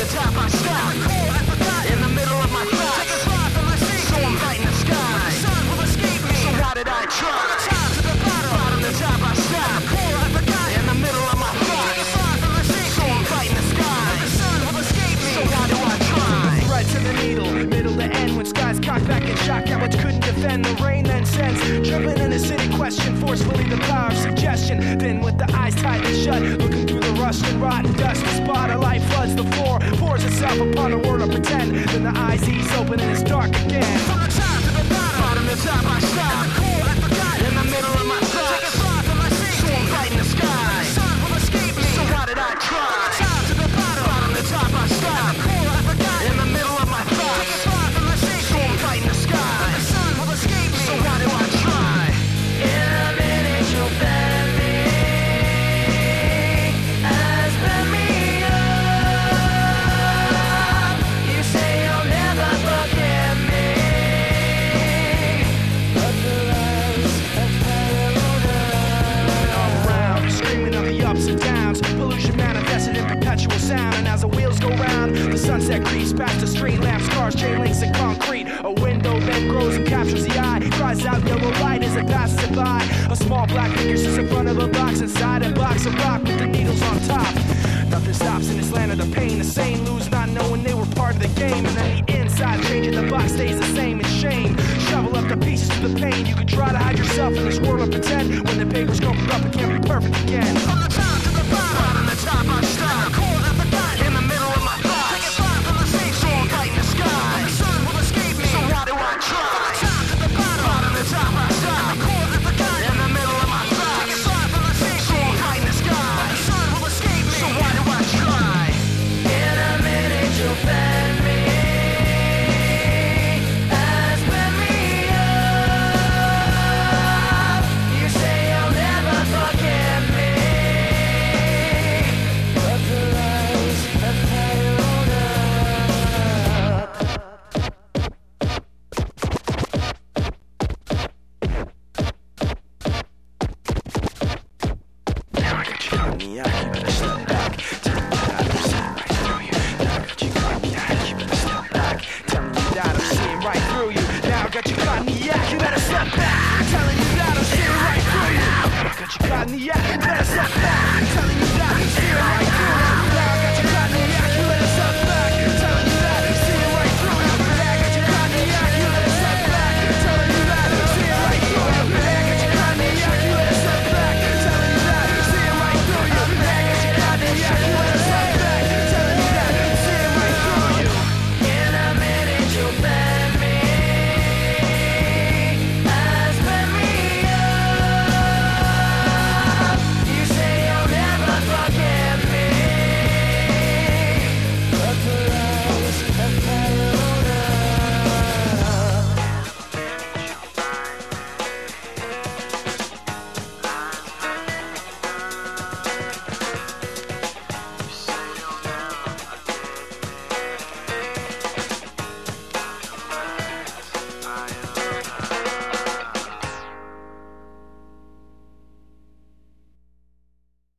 the top I stop. In the middle of my thoughts. Take a fly from my seat. So I'm fighting the sky. The sun will escape me. So why did I try? From the top to the bottom. Bottom to top I stop. I forgot. In the middle of my thoughts. Take a fly from my seat. So I'm fighting the sky. The sun will escape me. So why do I try? Thread to the needle, middle to end. When skies cocked back in shock, how much couldn't defend. The rain then sends, dribbling in a city question. Forcefully the power of suggestion. Then with the eyes tight and shut, looking through the rust and rotten dust, the spot of light floods the floor, pours itself upon a world of pretend. Then the eyes ease open and it's dark again. From the top to the bottom. Bottom to top I stop. I forgot. In the middle of my thoughts. Take a fly from my seat. So I'm fighting the sky. The sun will escape me. So why did I try? From the top to the bottom. Bottom to top I stop. I forgot. In the middle of my thoughts. Take a fly from my seat. So I'm fighting the sky. The sun will escape me. So why do I try? In a minute you'll bend me, as bend me up. You say you'll never forget me, but the lies have followed us. All around, screaming of the ups and downs, pollution manifested in perpetual sound. And as the wheels go round, the sunset creeps past the street lamps, cars, chain links, and concrete. A window then grows and captures the eye, cries out yellow light as it passes it by. A small black figure sits in front of a box, inside a box of rock with the needles on top. Nothing stops in this land of the pain. The sane lose not knowing they were part of the game. And then the inside changing, the box stays the same. It's shame. Shovel up the pieces to the pain. You can try to hide yourself in this world of pretend. When the paper's crumpled up, it can't be perfect again.